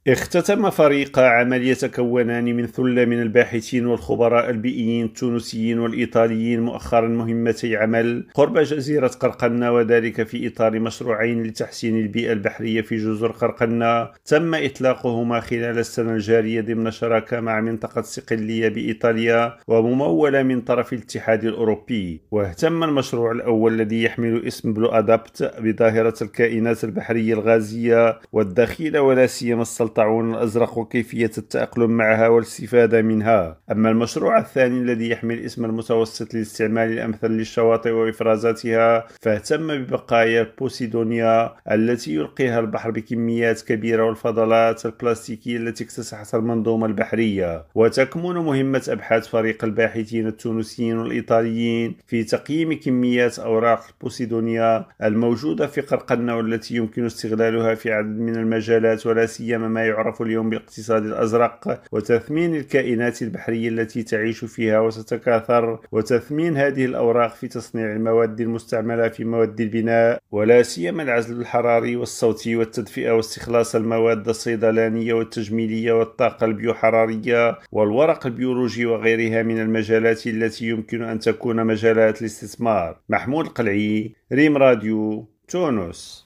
اختتم فريق عمل يتكونان من ثلة من الباحثين والخبراء البيئيين التونسيين والإيطاليين مؤخرا مهمتي عمل قرب جزيرة قرقنة، وذلك في إطار مشروعين لتحسين البيئة البحرية في جزر قرقنة تم إطلاقهما خلال السنة الجارية ضمن شراكة مع منطقة صقلية بإيطاليا وممولة من طرف الاتحاد الأوروبي. واهتم المشروع الأول الذي يحمل اسم بلو أدابت بظاهرة الكائنات البحرية الغازية والدخيلة ولا سيما الطاعون الأزرق وكيفية التأقلم معها والاستفادة منها. أما المشروع الثاني الذي يحمل اسم المتوسط للاستعمال الأمثل للشواطئ وإفرازاتها، فاهتم ببقايا بوسيدونيا التي يلقيها البحر بكميات كبيرة والفضلات البلاستيكية التي اكتسحت المنظومة البحرية. وتكمن مهمة أبحاث فريق الباحثين التونسيين والإيطاليين في تقييم كميات أوراق البوسيدونيا الموجودة في قرقنة والتي يمكن استغلالها في عدد من المجالات، ولا سيما ما يعرف اليوم بالاقتصاد الأزرق، وتثمين الكائنات البحرية التي تعيش فيها وتتكاثر، وتثمين هذه الأوراق في تصنيع المواد المستعملة في مواد البناء، ولا سيما العزل الحراري والصوتي والتدفئة واستخلاص المواد الصيدلانية والتجميلية والطاقة البيوحرارية والورق البيولوجي وغيرها من المجالات التي يمكن أن تكون مجالات الاستثمار. محمود القلعي، ريم راديو، تونس.